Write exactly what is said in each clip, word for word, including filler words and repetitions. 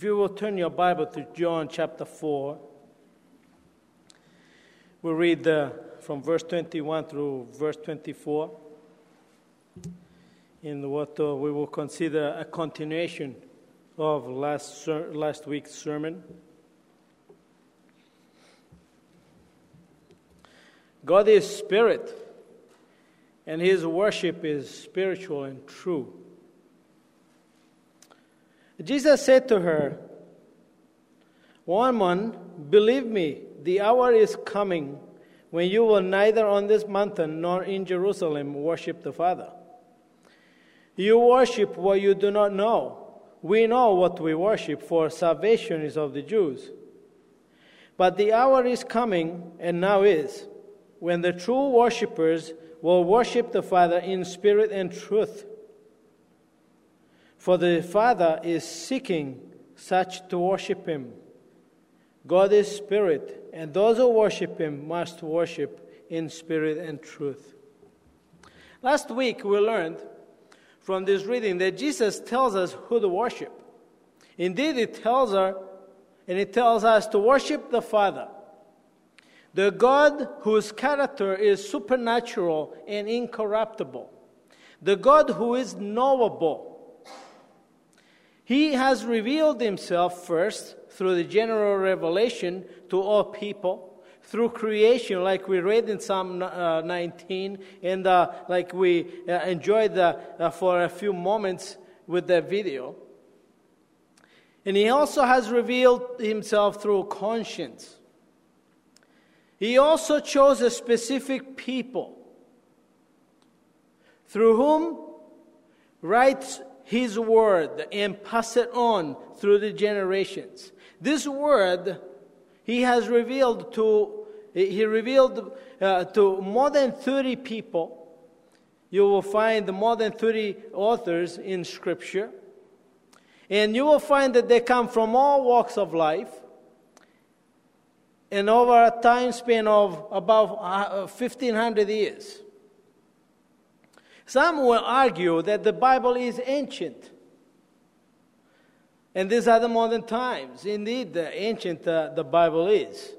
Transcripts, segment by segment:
If you will turn your Bible to John chapter four, we'll read uh, from verse twenty-one through verse twenty-four. In what uh, we will consider a continuation of last ser- last week's sermon. God is spirit, and his worship is spiritual and true. Jesus said to her, "Woman, believe me, the hour is coming when you will neither on this mountain nor in Jerusalem worship the Father. You worship what you do not know. We know what we worship, for salvation is of the Jews. But the hour is coming, and now is, when the true worshippers will worship the Father in spirit and truth. For the Father is seeking such to worship him. God is spirit, and those who worship him must worship in spirit and truth." Last week we learned from this reading that Jesus tells us who to worship. Indeed, he tells her, and he tells us to worship the Father, the God whose character is supernatural and incorruptible, the God who is knowable. He has revealed himself first through the general revelation to all people, through creation, like we read in Psalm uh, nineteen, and uh, like we uh, enjoyed uh, uh, for a few moments with that video. And he also has revealed himself through conscience. He also chose a specific people through whom writes his word and pass it on through the generations. This word he has revealed to, he revealed uh, to more than thirty people. You will find more than thirty authors in Scripture. And you will find that they come from all walks of life. And over a time span of about fifteen hundred years. Some will argue that the Bible is ancient. And these are the modern times. Indeed, the ancient uh, the Bible is.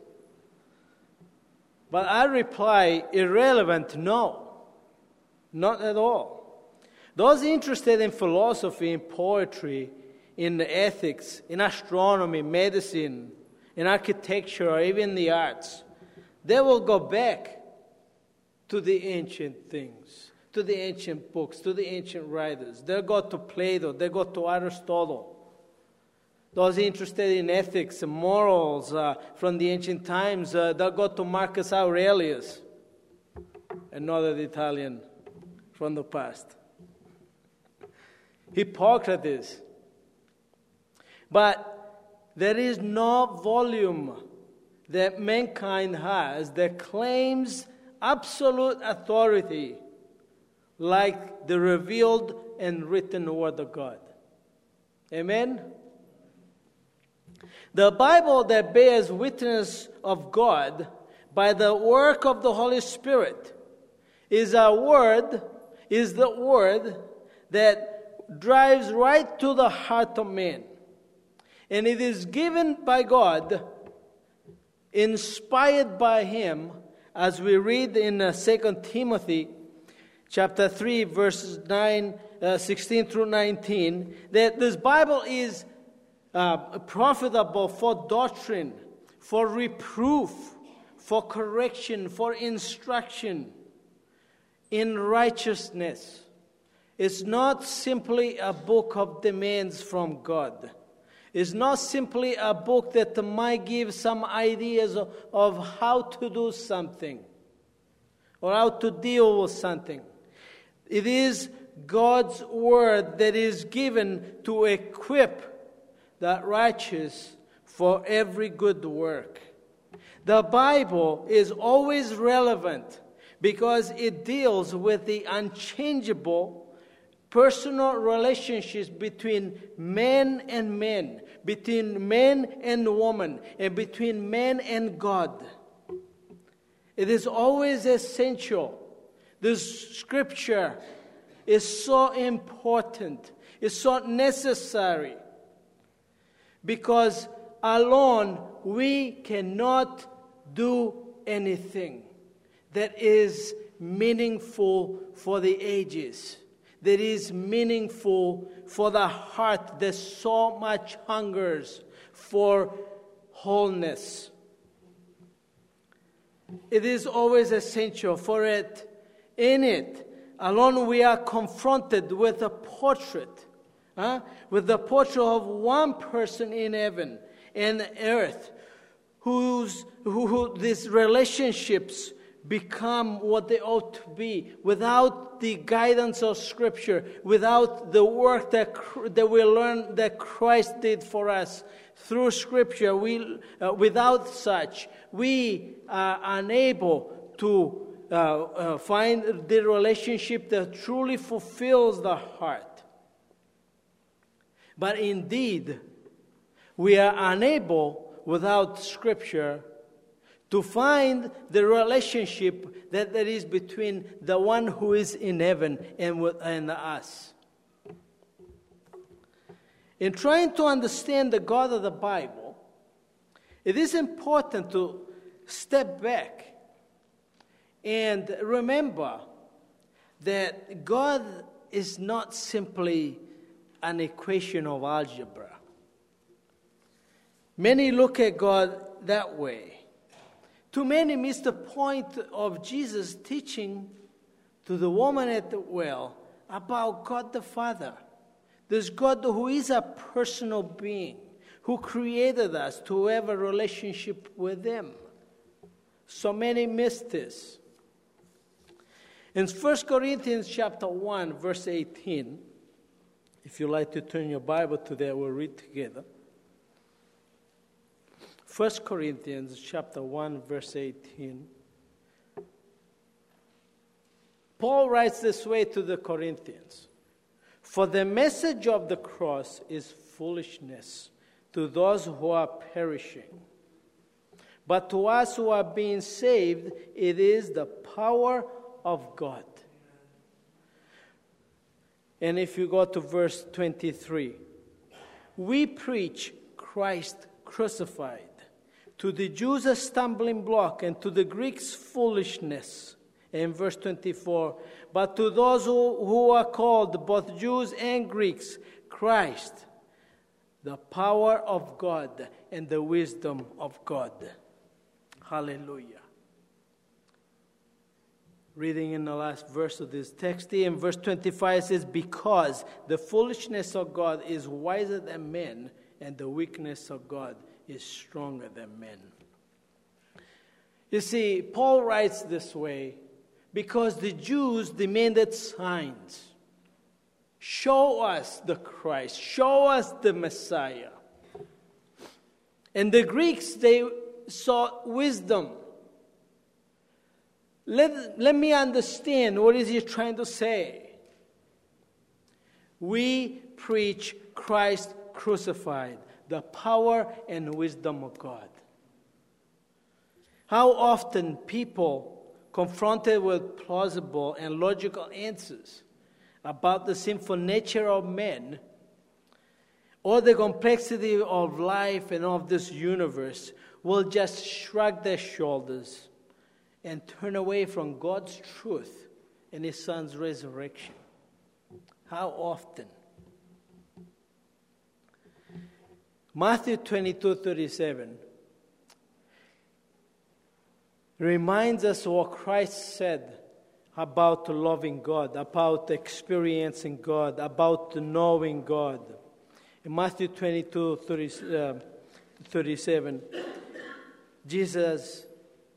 But I reply, irrelevant, no. Not at all. Those interested in philosophy, in poetry, in ethics, in astronomy, medicine, in architecture, or even the arts, they will go back to the ancient things, to the ancient books, to the ancient writers. They'll go to Plato, they'll go to Aristotle. Those interested in ethics and morals uh, from the ancient times, uh, they'll go to Marcus Aurelius, another Italian from the past. Hippocrates. But there is no volume that mankind has that claims absolute authority like the revealed and written Word of God. Amen? The Bible that bears witness of God by the work of the Holy Spirit is a word, is the word that drives right to the heart of man. And it is given by God, inspired by him, as we read in uh, Second Timothy chapter three, verses nine, uh, sixteen through nineteen, that this Bible is uh, profitable for doctrine, for reproof, for correction, for instruction in righteousness. It's not simply a book of demands from God. It's not simply a book that might give some ideas of, of how to do something or how to deal with something. It is God's word that is given to equip the righteous for every good work. The Bible is always relevant because it deals with the unchangeable personal relationships between men and men, between man and woman, and between man and God. It is always essential. This scripture is so important. It's so necessary. because alone we cannot do anything that is meaningful for the ages, that is meaningful for the heart that so much hungers for wholeness. It is always essential for it. In it alone we are confronted with a portrait, huh? with the portrait of one person in heaven and earth, whose who, who these relationships become what they ought to be without the guidance of Scripture, without the work that that we learn that Christ did for us through Scripture. We uh, without such, we are unable to uh, uh, find the relationship that truly fulfills the heart. But indeed, we are unable without Scripture to find the relationship that there is between the one who is in heaven and, with, and us. In trying to understand the God of the Bible, it is important to step back and remember that God is not simply an equation of algebra. Many look at God that way. Too many miss the point of Jesus' teaching to the woman at the well about God the Father. There's God who is a personal being, who created us to have a relationship with Him. So many miss this. In First Corinthians chapter one, verse eighteen, if you like to turn your Bible to there, we'll read together. First Corinthians chapter one, verse eighteen. Paul writes this way to the Corinthians: "For the message of the cross is foolishness to those who are perishing. But to us who are being saved, it is the power of God." And if you go to verse twenty-three, "We preach Christ crucified, to the Jews a stumbling block, and to the Greeks foolishness." And verse twenty-four, "But to those who, who are called, both Jews and Greeks, Christ, the power of God and the wisdom of God." Hallelujah. Reading in the last verse of this text, in verse twenty-five, it says, "Because the foolishness of God is wiser than men, and the weakness of God is stronger than men." You see, Paul writes this way because the Jews demanded signs. Show us the Christ. Show us the Messiah. And the Greeks, they sought wisdom. Let, let me understand, what is he trying to say? We preach Christ crucified, the power and wisdom of God. How often people confronted with plausible and logical answers about the sinful nature of men or the complexity of life and of this universe will just shrug their shoulders and turn away from God's truth and His Son's resurrection. How often? Matthew twenty-two thirty-seven reminds us what Christ said about loving God, about experiencing God, about knowing God. In Matthew twenty-two thirty-seven, Jesus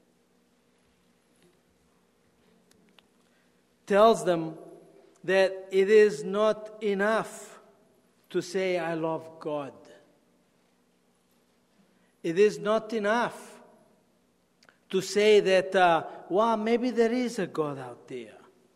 tells them that it is not enough to say, "I love God." It is not enough to say that, uh, well, maybe there is a God out there.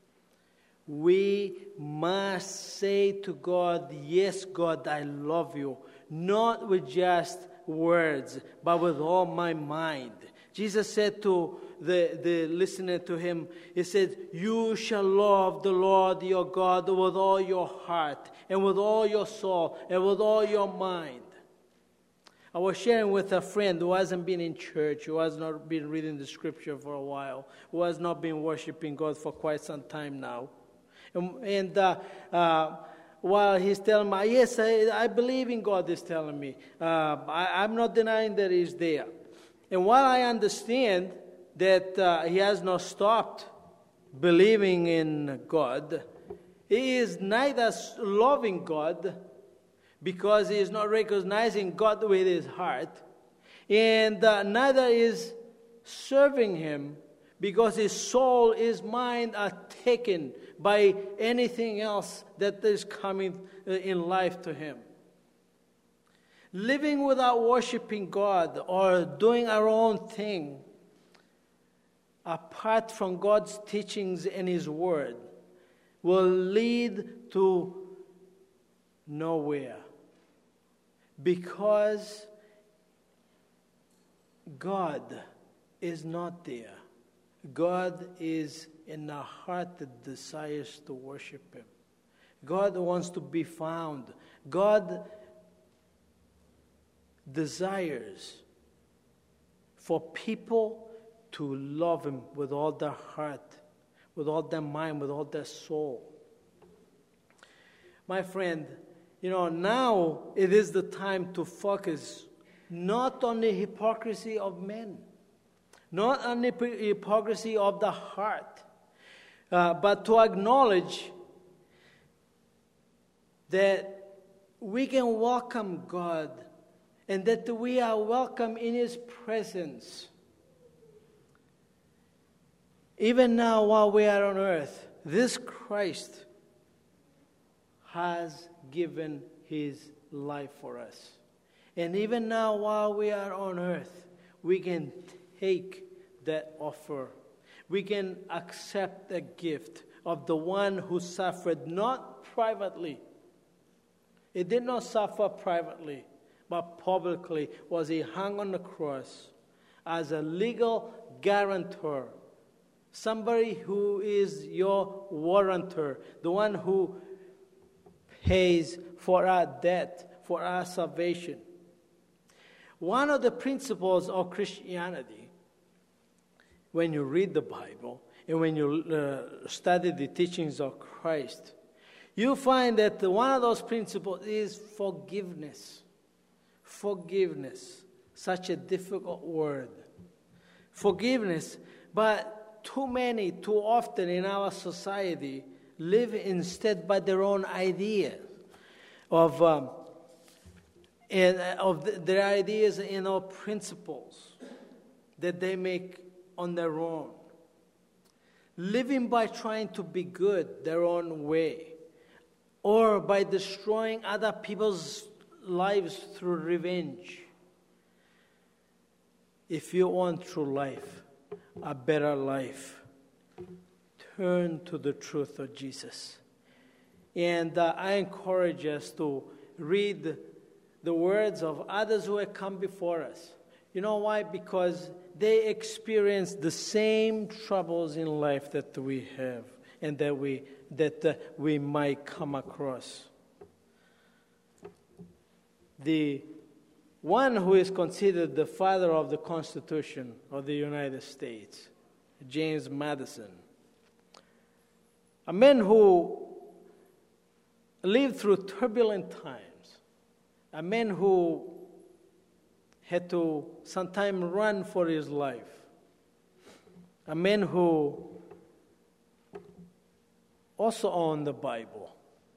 We must say to God, "Yes, God, I love you," not with just words, but with all my mind. Jesus said to the, the listener to him, He said, "You shall love the Lord your God with all your heart, and with all your soul, and with all your mind." I was sharing with a friend who hasn't been in church, who has not been reading the scripture for a while, who has not been worshiping God for quite some time now. And, and uh, uh, while he's telling me, yes, I, I believe in God, he's telling me. Uh, I, I'm not denying that he's there. And while I understand that uh, he has not stopped believing in God, he is neither loving God, because he is not recognizing God with his heart, and uh, neither is serving him, because his soul, his mind are taken by anything else that is coming in life to him. Living without worshiping God or doing our own thing, apart from God's teachings and his word, will lead to nowhere. Because God is not there. God is in a heart that desires to worship him. God wants to be found. God desires for people to love him with all their heart, with all their mind, with all their soul. My friend, you know, now it is the time to focus not on the hypocrisy of men, not on the hypocrisy of the heart, uh, but to acknowledge that we can welcome God and that we are welcome in his presence. Even now, while we are on earth, this Christ has given his life for us. And even now, while we are on earth, we can take that offer. We can accept the gift of the one who suffered not privately. He did not suffer privately, but publicly was he hung on the cross as a legal guarantor. Somebody who is your warrantor, the one who pays for our debt, for our salvation. One of the principles of Christianity, when you read the Bible and when you uh, study the teachings of Christ, you find that one of those principles is forgiveness. Forgiveness, such a difficult word. Forgiveness, but too many, too often in our society live instead by their own ideas of um, and of the, their ideas and of principles that they make on their own, living by trying to be good their own way, or by destroying other people's lives through revenge. If you want true life, a better life, turn to the truth of Jesus. And uh, I encourage us to read the words of others who have come before us. You know why? Because they experience the same troubles in life that we have and that we that uh, we might come across. The one who is considered the father of the Constitution of the United States, James Madison, a man who lived through turbulent times, a man who had to sometimes run for his life, a man who also owned the Bible,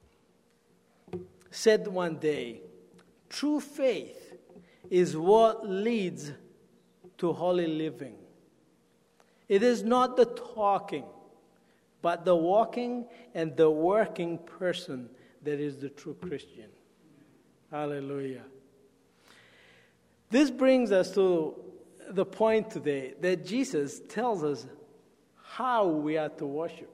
said one day, true faith is what leads to holy living. It is not the talking, but the walking and the working person that is the true Christian. Hallelujah. This brings us to the point today that Jesus tells us how we are to worship.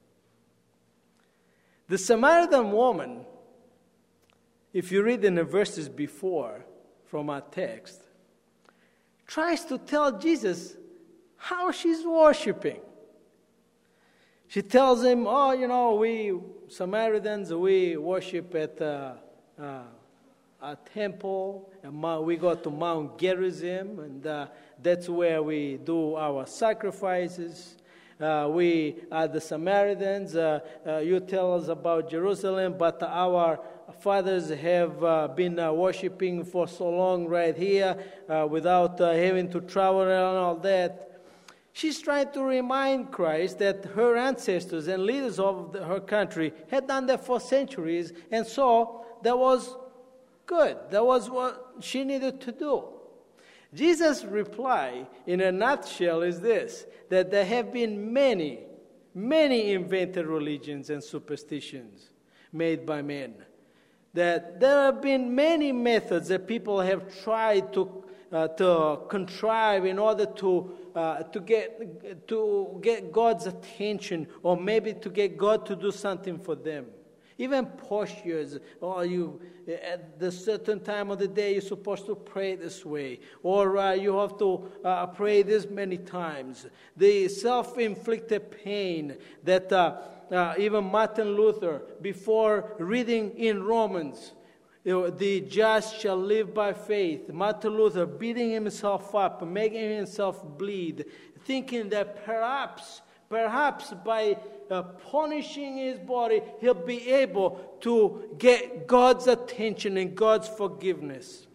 The Samaritan woman, if you read in the verses before from our text, tries to tell Jesus how she's worshiping. She tells him, oh, you know, we Samaritans, we worship at uh, uh, a temple, and Mount, we go to Mount Gerizim, and uh, that's where we do our sacrifices. Uh, we are the Samaritans. Uh, uh, you tell us about Jerusalem, but our fathers have uh, been uh, worshiping for so long right here uh, without uh, having to travel and all that. She's trying to remind Christ that her ancestors and leaders of the, her country had done that for centuries, and so that was good. That was what she needed to do. Jesus' reply, in a nutshell, is this, that there have been many, many invented religions and superstitions made by men. That there have been many methods that people have tried to uh, to contrive in order to uh, to get to get God's attention, or maybe to get God to do something for them. Even postures, or you at the certain time of the day you're supposed to pray this way, or uh, you have to uh, pray this many times. The self-inflicted pain that uh, uh, even Martin Luther, before reading in Romans, you know, the just shall live by faith. Martin Luther beating himself up, making himself bleed, thinking that perhaps, perhaps by Uh, punishing his body, he'll be able to get God's attention and God's forgiveness.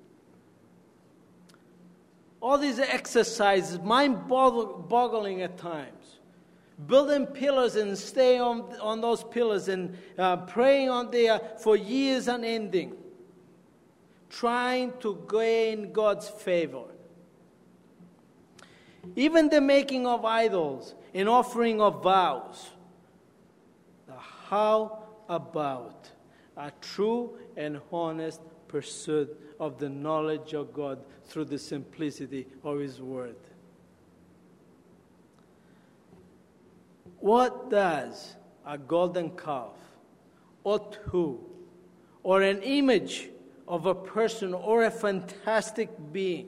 All these exercises, mind-boggling at times. Building pillars and stay on, on those pillars and uh, praying on there for years unending. Trying to gain God's favor. Even the making of idols and offering of vows. How about a true and honest pursuit of the knowledge of God through the simplicity of His Word? What does a golden calf, or two, or an image of a person or a fantastic being,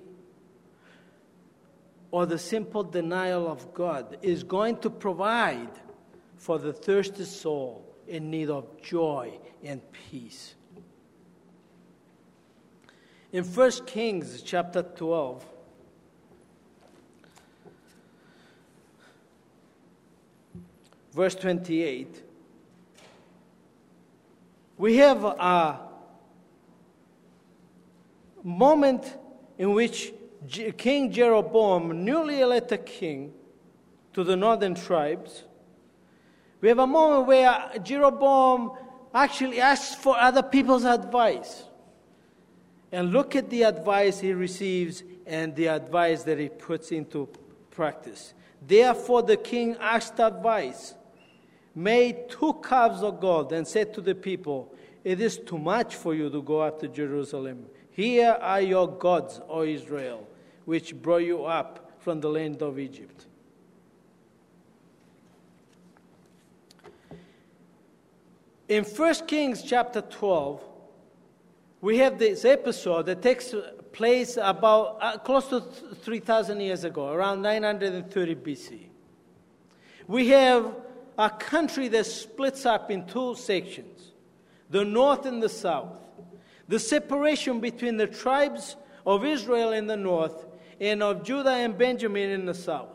or the simple denial of God is going to provide for the thirsty soul in need of joy and peace? In First Kings chapter twelve, verse twenty-eight, we have a moment in which King Jeroboam, newly elected king to the northern tribes, we have a moment where Jeroboam actually asks for other people's advice. And look at the advice he receives and the advice that he puts into practice. Therefore the king asked advice, made two calves of gold, and said to the people, it is too much for you to go up to Jerusalem. Here are your gods, O Israel, which brought you up from the land of Egypt. In First Kings chapter twelve, we have this episode that takes place about uh, close to three thousand years ago, around nine hundred thirty B C. We have a country that splits up in two sections, the north and the south. The separation between the tribes of Israel in the north and of Judah and Benjamin in the south.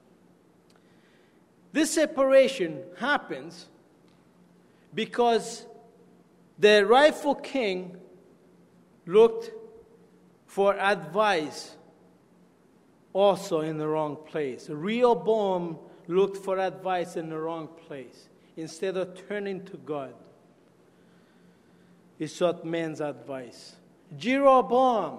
This separation happens because the rightful king looked for advice also in the wrong place. Rehoboam looked for advice in the wrong place. Instead of turning to God, he sought man's advice. Jeroboam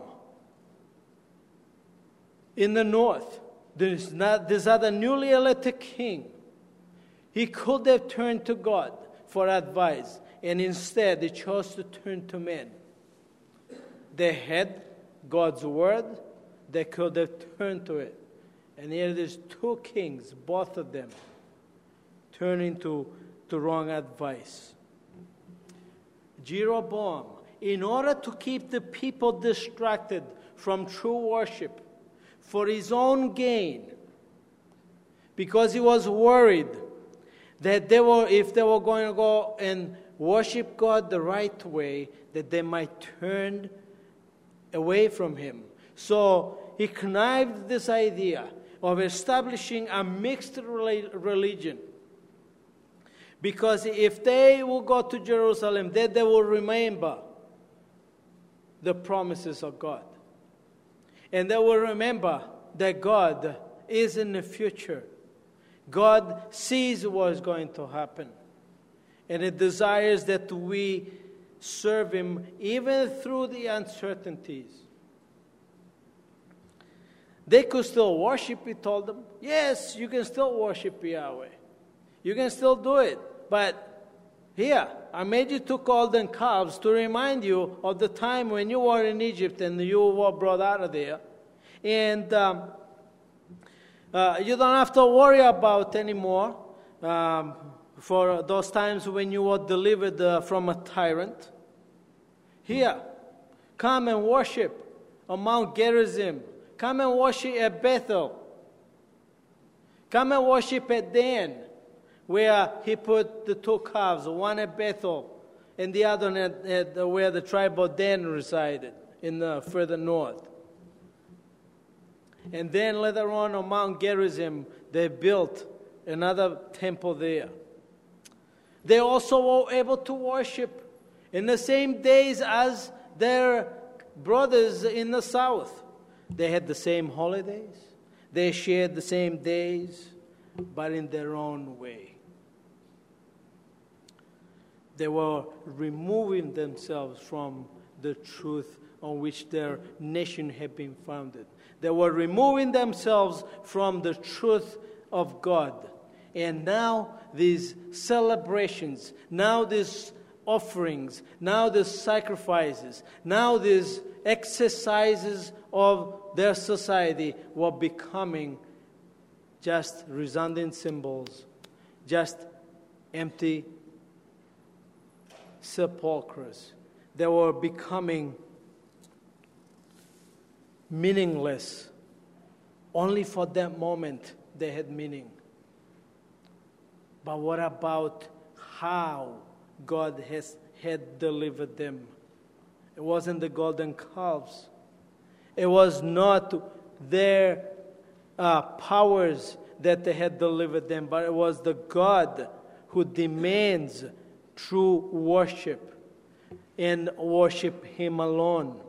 in the north, there's not this other newly elected king. He could have turned to God for advice, and instead they chose to turn to men. They had God's word, they could have turned to it. And here there's two kings, both of them, turning to, to wrong advice. Jeroboam, in order to keep the people distracted from true worship for his own gain, because he was worried that they were, if they were going to go and worship God the right way, that they might turn away from him. So he connived this idea of establishing a mixed religion. Because if they will go to Jerusalem, then they will remember the promises of God. And they will remember that God is in the future. God sees what is going to happen. And it desires that we serve him even through the uncertainties. They could still worship, he told them. Yes, you can still worship Yahweh. You can still do it. But here, I made you two golden calves to remind you of the time when you were in Egypt and you were brought out of there. And um, uh, you don't have to worry about anymore um, for those times when you were delivered uh, from a tyrant. Here, come and worship on Mount Gerizim. Come and worship at Bethel. Come and worship at Dan, where he put the two calves, one at Bethel and the other at, at where the tribe of Dan resided, in the further north. And then later on on Mount Gerizim, they built another temple there. They also were able to worship in the same days as their brothers in the south. They had the same holidays. They shared the same days, but in their own way. They were removing themselves from the truth on which their nation had been founded. They were removing themselves from the truth of God. And now these celebrations, now these offerings, now these sacrifices, now these exercises of their society were becoming just resounding symbols, just empty sepulchres. They were becoming meaningless. Only for that moment they had meaning. But what about how God has had delivered them? It wasn't the golden calves. It was not their uh, powers that they had delivered them, but it was the God who demands true worship and worship him alone.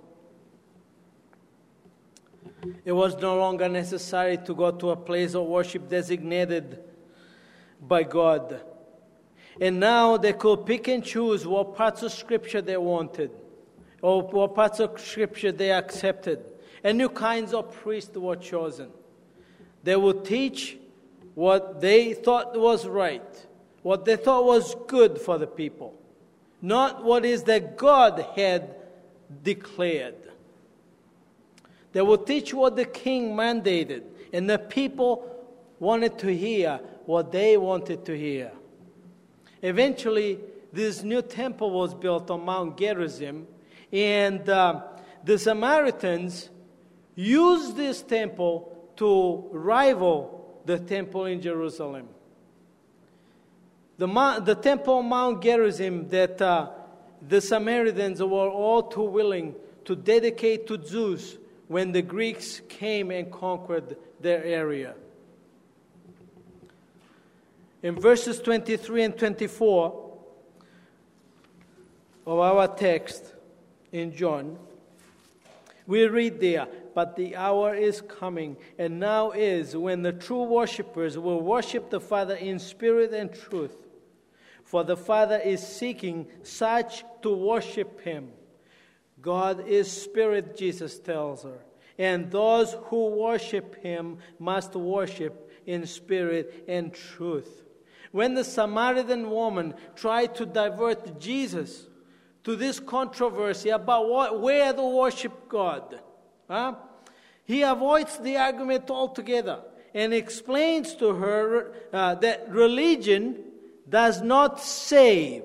It was no longer necessary to go to a place of worship designated by God. And now they could pick and choose what parts of Scripture they wanted, or what parts of Scripture they accepted. And new kinds of priests were chosen. They would teach what they thought was right, what they thought was good for the people, not what is that God had declared. They would teach what the king mandated, and the people wanted to hear what they wanted to hear. Eventually, this new temple was built on Mount Gerizim, and uh, the Samaritans used this temple to rival the temple in Jerusalem. The, the temple on Mount Gerizim that uh, the Samaritans were all too willing to dedicate to Zeus when the Greeks came and conquered their area. In verses twenty-three and twenty-four of our text in John, we read there, "But the hour is coming, and now is, when the true worshippers will worship the Father in spirit and truth. For the Father is seeking such to worship him." God is spirit, Jesus tells her. And those who worship him must worship in spirit and truth. When the Samaritan woman tried to divert Jesus to this controversy about what, where to worship God, huh? he avoids the argument altogether and explains to her uh, that religion does not save.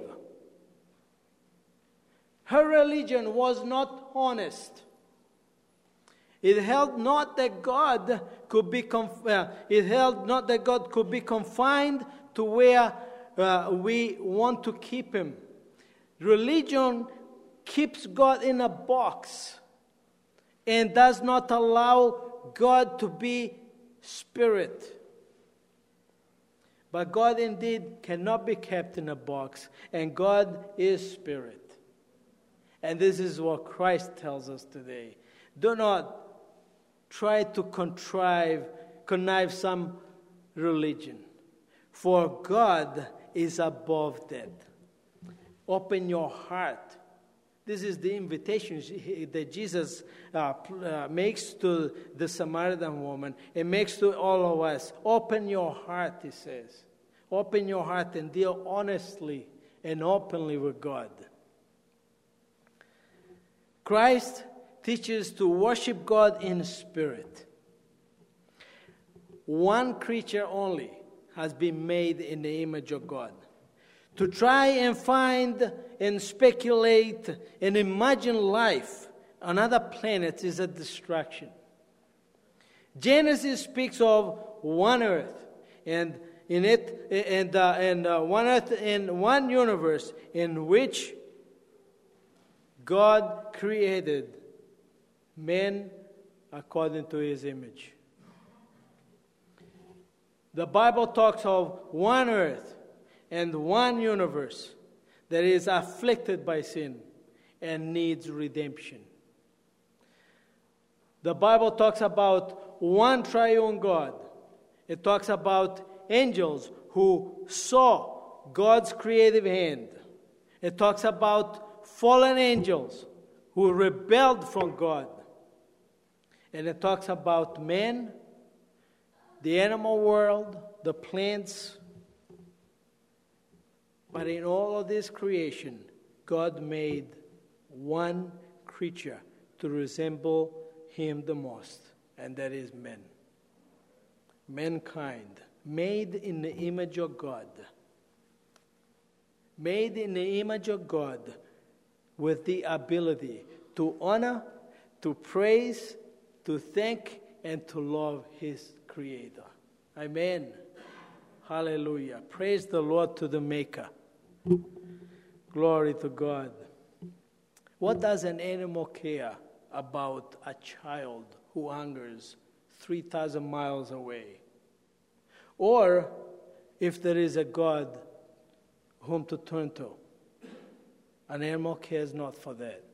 Her religion was not honest. It held not that God could be conf- uh, it held not that God could be confined to where uh, we want to keep him. Religion keeps God in a box and does not allow God to be spirit. But God indeed cannot be kept in a box, and God is spirit. And this is what Christ tells us today. Do not try to contrive, connive some religion, for God is above that. Open your heart. This is the invitation that Jesus uh, uh, makes to the Samaritan woman. It makes to all of us. Open your heart, he says. Open your heart and deal honestly and openly with God. Christ teaches to worship God in spirit. One creature only has been made in the image of God. To try and find and speculate and imagine life on other planets is a distraction. Genesis speaks of one earth, and in it, and uh, and uh, one earth in one universe in which God created men according to His image. The Bible talks of one earth and one universe that is afflicted by sin and needs redemption. The Bible talks about one triune God. It talks about angels who saw God's creative hand. It talks about fallen angels who rebelled from God. And it talks about men, the animal world, the plants. But in all of this creation, God made one creature to resemble Him the most, and that is men. Mankind, made in the image of God. Made in the image of God with the ability to honor, to praise, to thank, and to love His Creator. Amen. Hallelujah. Praise the Lord to the Maker. Glory to God. What does an animal care about a child who hungers three thousand miles away? Or if there is a God whom to turn to, an animal cares not for that.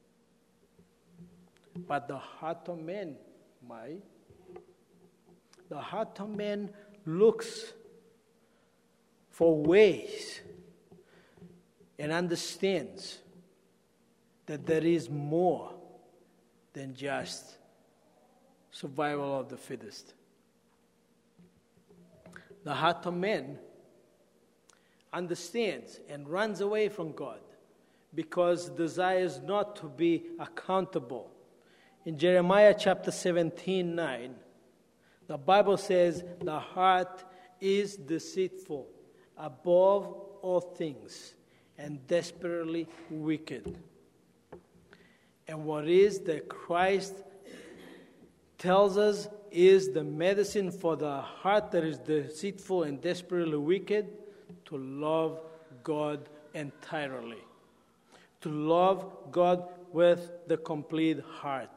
But the heart of man, my, the heart of man looks for ways and understands that there is more than just survival of the fittest. The heart of man understands and runs away from God because desires not to be accountable. In Jeremiah chapter seventeen, nine, the Bible says, the heart is deceitful above all things and desperately wicked. And what is that Christ tells us is the medicine for the heart that is deceitful and desperately wicked? To love God entirely. To love God with the complete heart.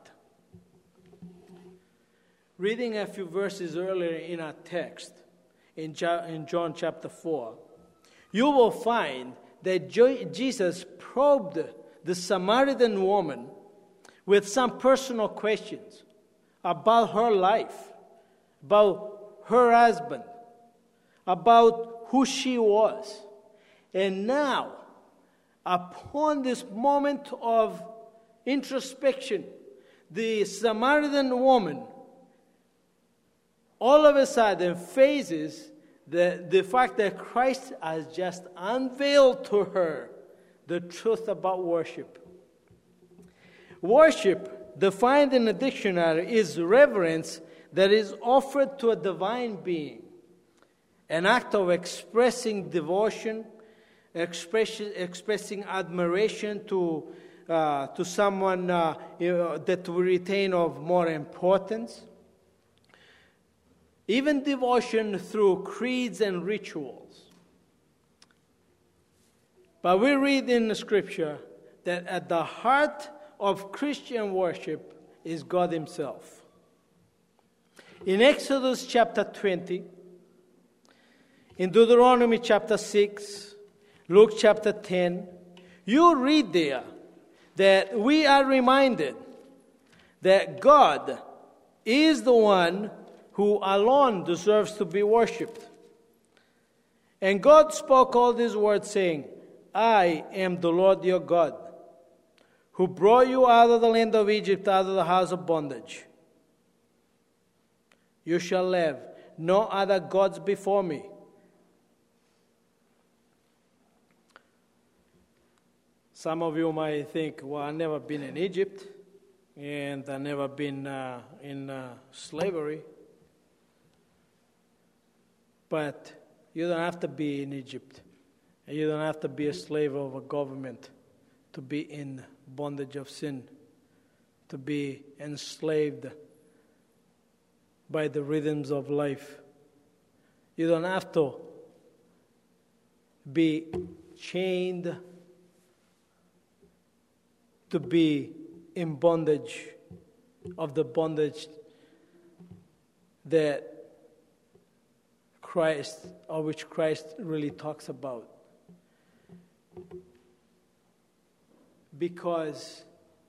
Reading a few verses earlier in our text, in John chapter four, you will find that Jesus probed the Samaritan woman with some personal questions about her life, about her husband, about who she was. And now, upon this moment of introspection, the Samaritan woman all of a sudden faces the, the fact that Christ has just unveiled to her the truth about worship. Worship, defined in the dictionary, is reverence that is offered to a divine being, an act of expressing devotion, express, expressing admiration to, uh, to someone uh, you know, that we retain of more importance. Even devotion through creeds and rituals. But we read in the Scripture that at the heart of Christian worship is God himself. In Exodus chapter twenty, in Deuteronomy chapter six, Luke chapter ten, you read there that we are reminded that God is the one who alone deserves to be worshipped. And God spoke all these words saying, I am the Lord your God, who brought you out of the land of Egypt, out of the house of bondage. You shall have no other gods before me. Some of you might think, well, I've never been in Egypt, and I've never been uh, in uh, slavery. But you don't have to be in Egypt. And you don't have to be a slave of a government to be in bondage of sin, to be enslaved by the rhythms of life. You don't have to be chained to be in bondage of the bondage that Christ, or which Christ really talks about. Because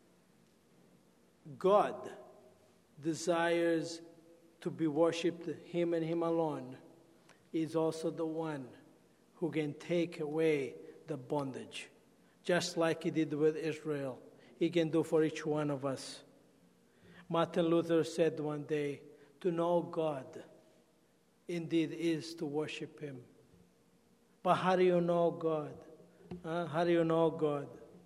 God desires to be worshipped, him and him alone, is also the one who can take away the bondage. Just like he did with Israel, he can do for each one of us. Martin Luther said one day, to know God indeed is to worship him. But how do you know God? Huh? How do you know God?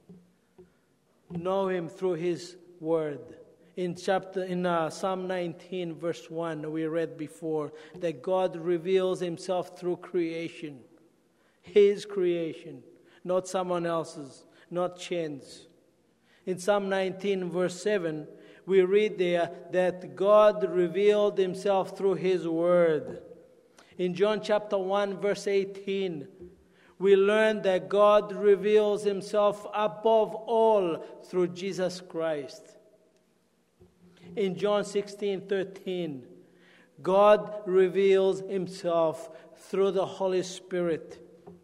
Know him through his word. In chapter in uh, Psalm nineteen, verse one, we read before that God reveals himself through creation. His creation, not someone else's, not chance. In Psalm nineteen, verse seven, we read there that God revealed himself through his word. In John chapter one, verse eighteen, we learn that God reveals himself above all through Jesus Christ. In John sixteen, thirteen, God reveals himself through the Holy Spirit.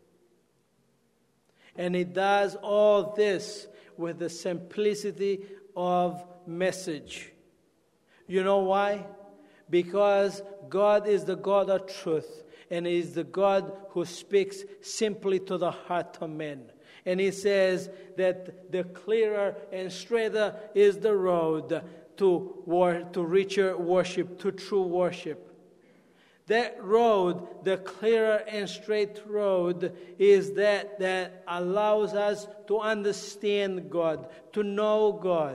And he does all this with the simplicity of message. You know why? Because God is the God of truth, and he is the God who speaks simply to the heart of men. And he says that the clearer and straighter is the road to war, to richer worship, to true worship. That road, the clearer and straight road, is that that allows us to understand God, to know God.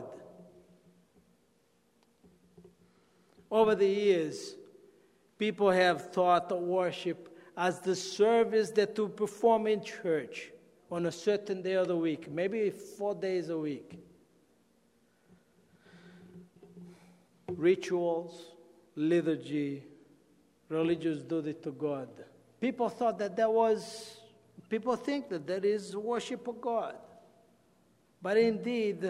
Over the years, people have thought of worship as the service that to perform in church on a certain day of the week, maybe four days a week. Rituals, liturgy, religious duty to God. People thought that that was, people think that that is worship of God. But indeed,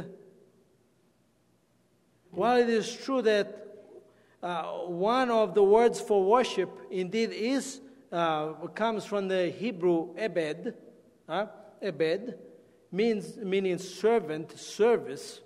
while it is true that uh, one of the words for worship indeed is uh, comes from the Hebrew ebed, uh, ebed, means meaning servant, service.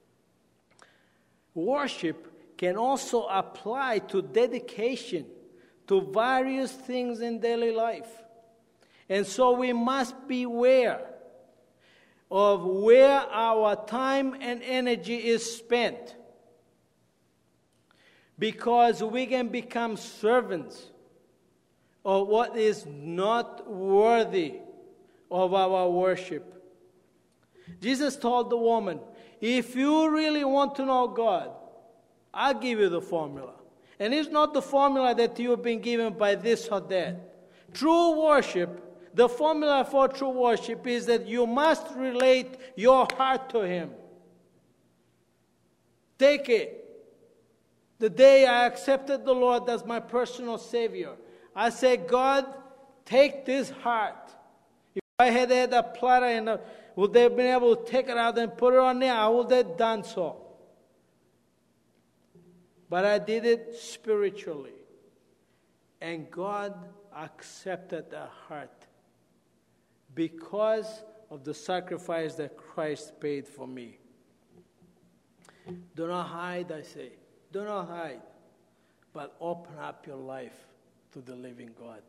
Worship can also apply to dedication to various things in daily life. And so we must beware of where our time and energy is spent, because we can become servants of what is not worthy of our worship. Jesus told the woman, if you really want to know God, I'll give you the formula. And it's not the formula that you've been given by this or that. True worship, the formula for true worship is that you must relate your heart to him. Take it. The day I accepted the Lord as my personal Savior, I said, God, take this heart. If I had had a platter and a, would they have been able to take it out and put it on there, I would have done so. but I did it spiritually. And God accepted the heart because of the sacrifice that Christ paid for me. Do not hide, I say. Do not hide, but open up your life to the living God.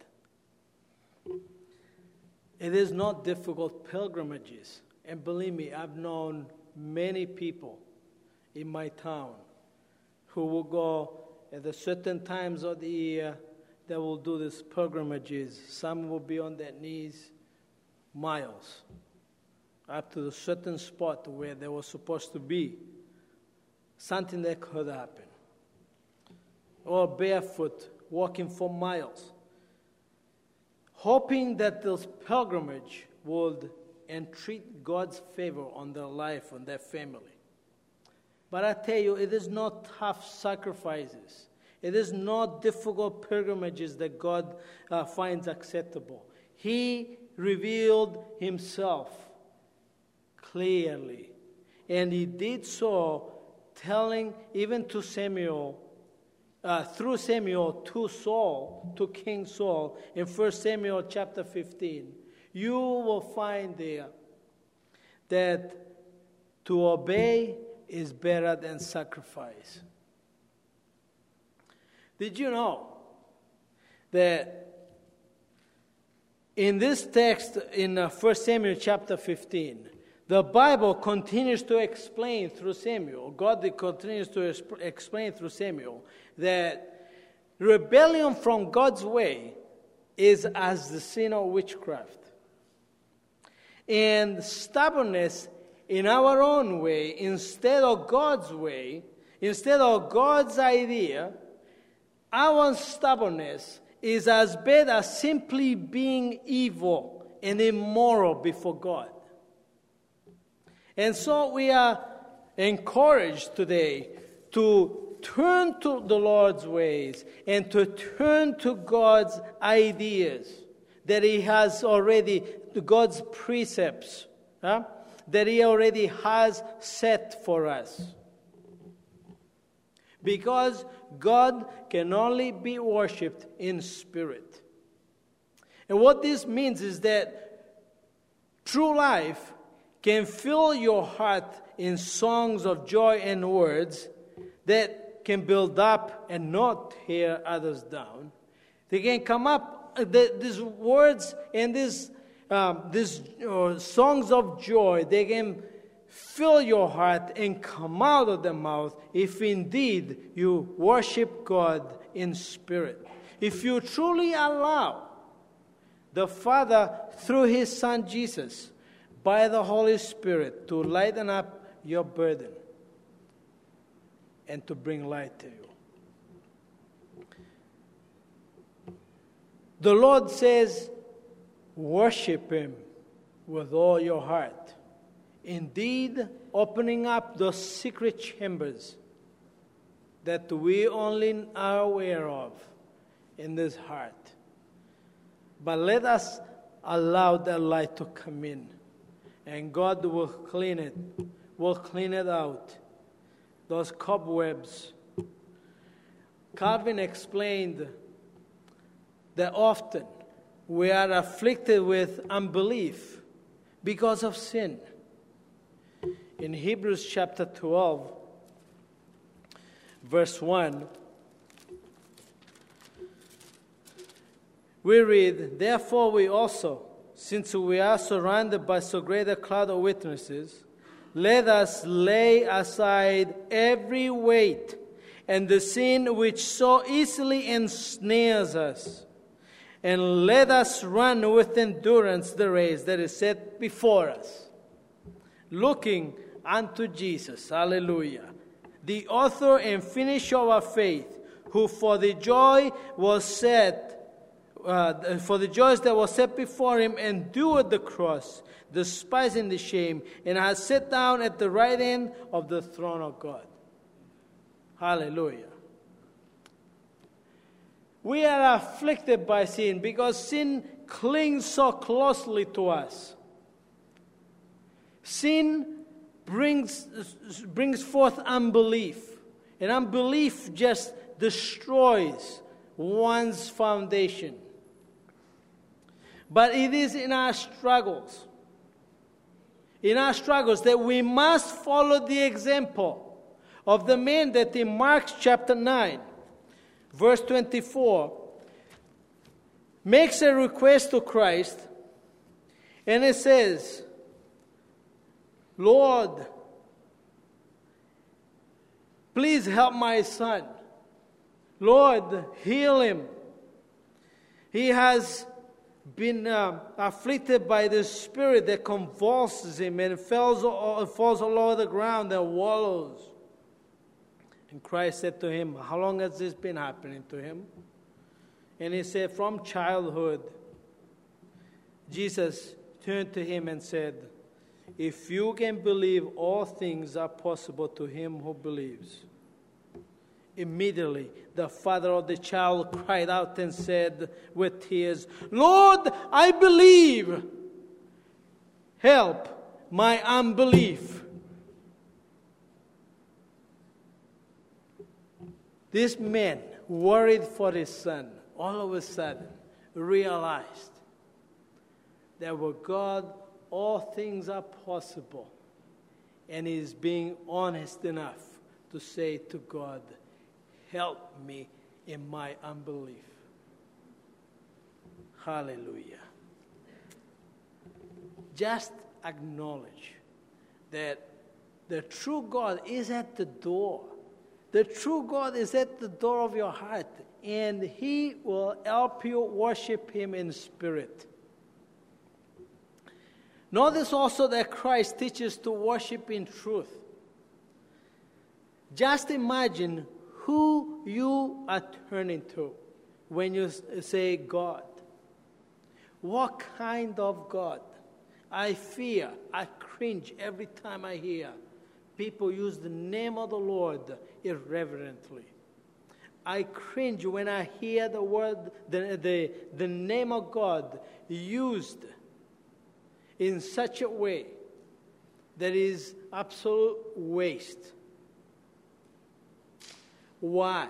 It is not difficult pilgrimages. And believe me, I've known many people in my town who will go at the certain times of the year. They will do these pilgrimages. Some will be on their knees miles up to the certain spot where they were supposed to be. Something that could happen. Or barefoot, walking for miles, hoping that this pilgrimage would entreat God's favor on their life, on their family. But I tell you, it is not tough sacrifices. It is not difficult pilgrimages that God uh, finds acceptable. He revealed himself clearly. And he did so telling even to Samuel, uh, through Samuel to Saul, to King Saul, in First Samuel chapter fifteen. You will find there that to obey is better than sacrifice. Did you know that in this text in uh, First Samuel chapter fifteen, the Bible continues to explain through Samuel, God continues to exp- explain through Samuel, that rebellion from God's way is as the sin of witchcraft. And stubbornness in our own way, instead of God's way, instead of God's idea, our stubbornness is as bad as simply being evil and immoral before God. And so we are encouraged today to turn to the Lord's ways and to turn to God's ideas that He has already, God's precepts, huh, that He already has set for us. Because God can only be worshipped in spirit. And what this means is that true life can fill your heart in songs of joy and words that can build up and not tear others down. They can come up, the, these words and these, um, these uh, songs of joy, they can fill your heart and come out of the mouth if indeed you worship God in spirit. If you truly allow the Father through His Son Jesus by the Holy Spirit to lighten up your burden and to bring light to you. The Lord says, worship Him with all your heart. Indeed, opening up those secret chambers that we only are aware of in this heart. But let us allow that light to come in, and God will clean it, will clean it out, those cobwebs. Calvin explained that often we are afflicted with unbelief because of sin. In Hebrews chapter twelve, verse one, we read, "Therefore we also, since we are surrounded by so great a cloud of witnesses, let us lay aside every weight and the sin which so easily ensnares us, and let us run with endurance the race that is set before us, looking unto Jesus," hallelujah, "the author and finisher of our faith, who for the joy was set, uh, for the joys that was set before him, endured the cross, despising the shame, and has sat down at the right hand of the throne of God." Hallelujah. We are afflicted by sin because sin clings so closely to us. Sin brings, brings forth unbelief. And unbelief just destroys one's foundation. But it is in our struggles, in our struggles that we must follow the example of the man that in Mark chapter nine, verse twenty-four, makes a request to Christ, and it says, Lord, please help my son. Lord, heal him. He has been uh, afflicted by the spirit that convulses him and falls, uh, falls all over the ground and wallows. And Christ said to him, how long has this been happening to him? And he said, from childhood. Jesus turned to him and said, if you can believe, all things are possible to him who believes. Immediately, the father of the child cried out and said with tears, Lord, I believe. Help my unbelief. This man, worried for his son, all of a sudden realized that with God, all things are possible. And he is being honest enough to say to God, help me in my unbelief. Hallelujah. Just acknowledge that the true God is at the door. The true God is at the door of your heart, and he will help you worship him in spirit. Notice also that Christ teaches to worship in truth. Just imagine who you are turning to when you say God. What kind of God? I fear, I cringe every time I hear people use the name of the Lord irreverently. I cringe when I hear the word, the, the, the name of God used in such a way that is absolute waste. Why?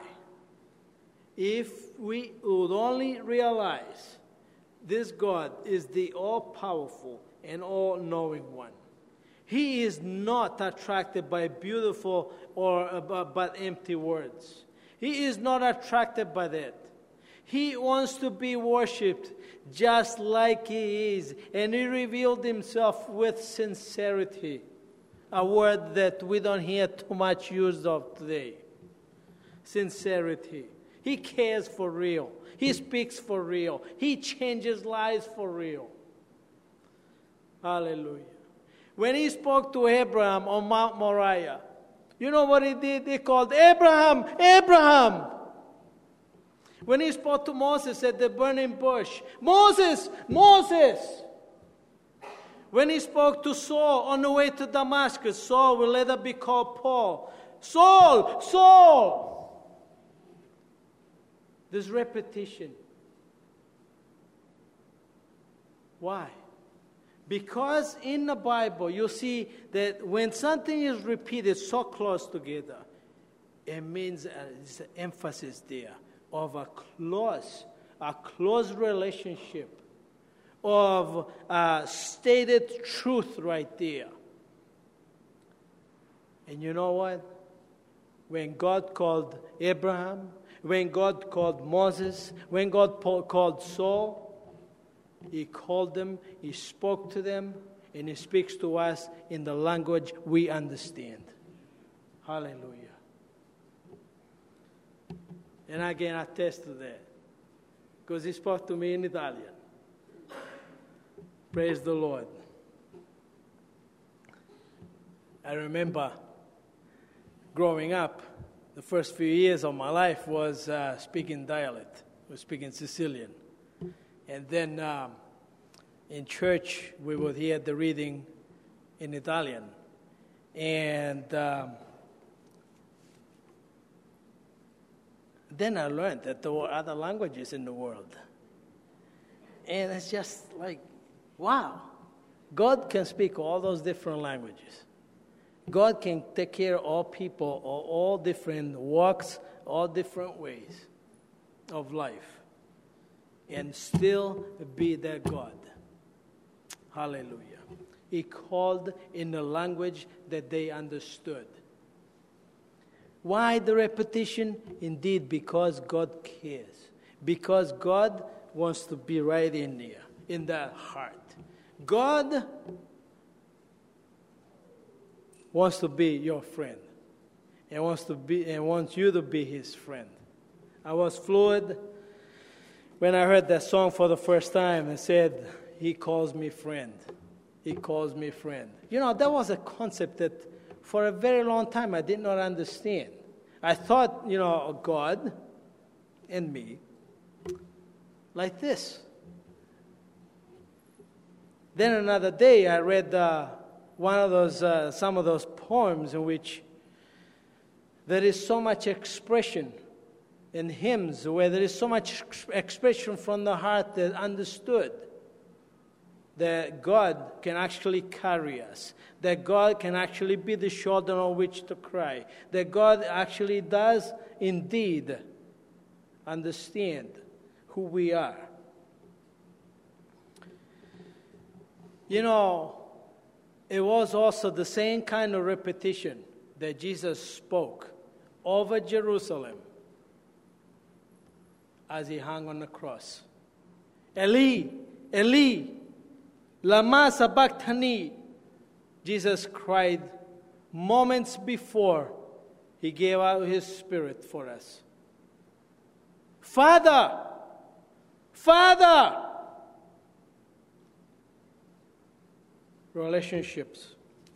If we would only realize this God is the all-powerful and all-knowing one. He is not attracted by beautiful or uh, but empty words. He is not attracted by that. He wants to be worshipped just like he is. And he revealed himself with sincerity. A word that we don't hear too much used of today. Sincerity. He cares for real. He speaks for real. He changes lives for real. Hallelujah. When he spoke to Abraham on Mount Moriah, you know what he did? He called, Abraham, Abraham. When he spoke to Moses at the burning bush, Moses, Moses. When he spoke to Saul on the way to Damascus, Saul will later be called Paul. Saul, Saul. This repetition. Why? Because in the Bible, you see that when something is repeated so close together, it means there's an emphasis there of a close, a close relationship, of uh, stated truth right there. And you know what? When God called Abraham, when God called Moses, when God called Saul, he called them, he spoke to them, and he speaks to us in the language we understand. Hallelujah. And I can attest to that, because he spoke to me in Italian. Praise the Lord. I remember growing up, the first few years of my life was uh, speaking dialect, was speaking Sicilian. And then um, in church, we would hear the reading in Italian. And um, then I learned that there were other languages in the world. And it's just like, wow, God can speak all those different languages. God can take care of all people, of all different walks, all different ways of life, and still be their God. Hallelujah. He called in the language that they understood. Why the repetition? Indeed, because God cares. Because God wants to be right in there, in that heart. God wants to be your friend, and wants to be and wants you to be His friend. I was fluid when I heard that song for the first time and said, He calls me friend. He calls me friend. You know, that was a concept that for a very long time I did not understand. I thought, you know, God and me like this. Then another day I read uh, one of those, uh, some of those poems in which there is so much expression in hymns, where there is so much expression from the heart that understood that God can actually carry us, that God can actually be the shoulder on which to cry, that God actually does indeed understand who we are. You know, it was also the same kind of repetition that Jesus spoke over Jerusalem as He hung on the cross. Eli, Eli, lama sabachthani, Jesus cried moments before He gave out His Spirit for us. Father, Father. Relationships.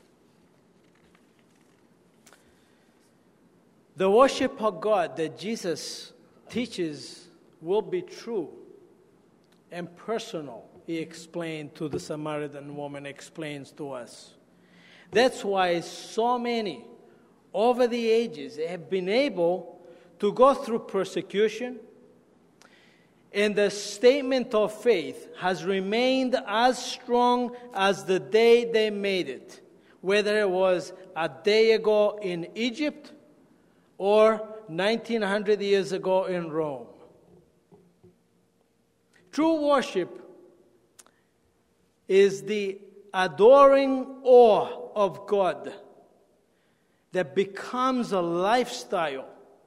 The worship of God that Jesus teaches will be true and personal, He explained to the Samaritan woman, explains to us. That's why so many over the ages have been able to go through persecution, and the statement of faith has remained as strong as the day they made it, whether it was a day ago in Egypt or nineteen hundred years ago in Rome. True worship is the adoring awe of God that becomes a lifestyle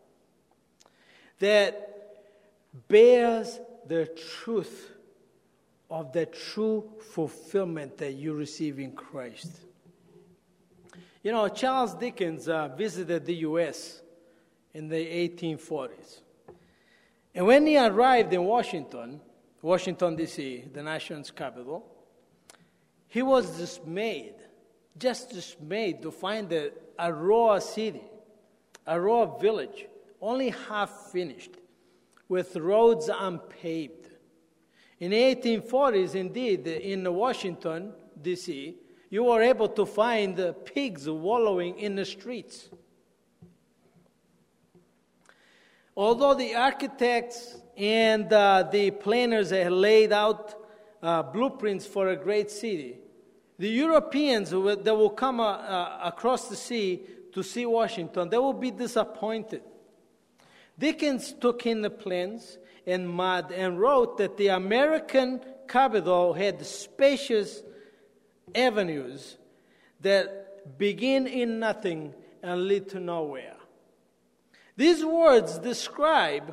that bears the truth of the true fulfillment that you receive in Christ. You know, Charles Dickens uh, visited the U S in the eighteen forties. And when he arrived in Washington, Washington, D C, the nation's capital, he was dismayed, just dismayed to find that Aurora City, Aurora Village, only half finished, with roads unpaved. In the eighteen forties, indeed, in Washington, D C, you were able to find pigs wallowing in the streets. Although the architects and uh, the planners had laid out uh, blueprints for a great city, the Europeans that will come uh, uh, across the sea to see Washington, they will be disappointed. Dickens took in the plans and mud and wrote that the American capital had spacious avenues that begin in nothing and lead to nowhere. These words describe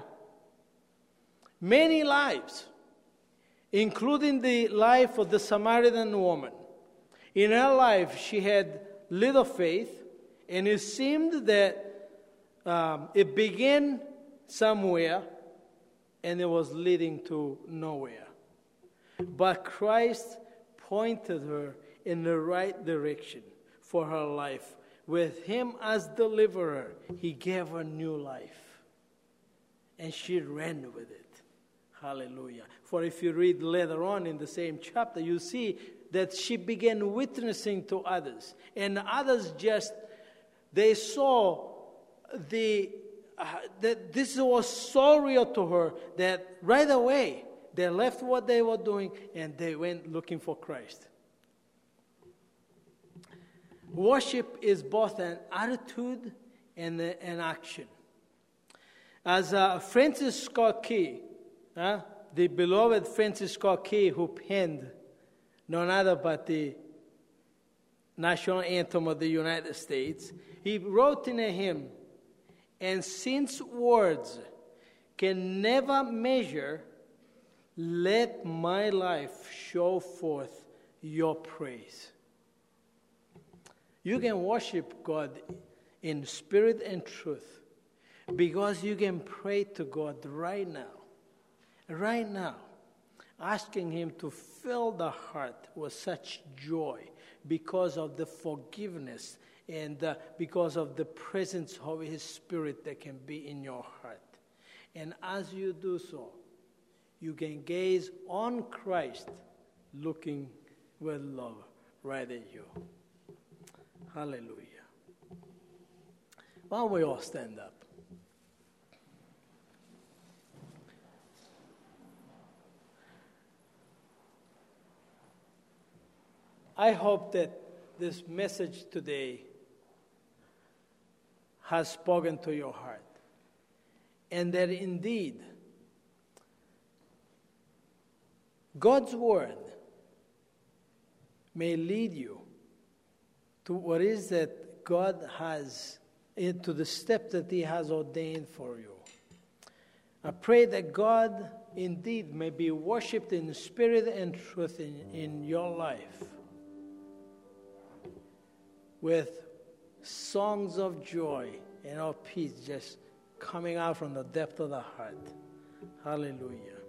many lives, including the life of the Samaritan woman. In her life, she had little faith, and it seemed that um, it began somewhere, and it was leading to nowhere. But Christ pointed her in the right direction for her life. With Him as deliverer, He gave her new life. And she ran with it. Hallelujah. For if you read later on in the same chapter, you see that she began witnessing to others. And others just, they saw the uh, that this was so real to her that right away they left what they were doing and they went looking for Christ. Worship is both an attitude and a- an action. As uh, Francis Scott Key, uh, the beloved Francis Scott Key, who penned none other but the national anthem of the United States, he wrote in a hymn, "And since words can never measure, let my life show forth your praise." You can worship God in spirit and truth because you can pray to God right now, right now, asking Him to fill the heart with such joy because of the forgiveness and uh, because of the presence of His Spirit that can be in your heart. And as you do so, you can gaze on Christ looking with love right at you. Hallelujah. Why don't we all stand up? I hope that this message today has spoken to your heart, and that indeed God's word may lead you to what is that God has, into the step that He has ordained for you. I pray that God indeed may be worshipped in spirit and truth in, in your life, with songs of joy and of peace just coming out from the depth of the heart. Hallelujah.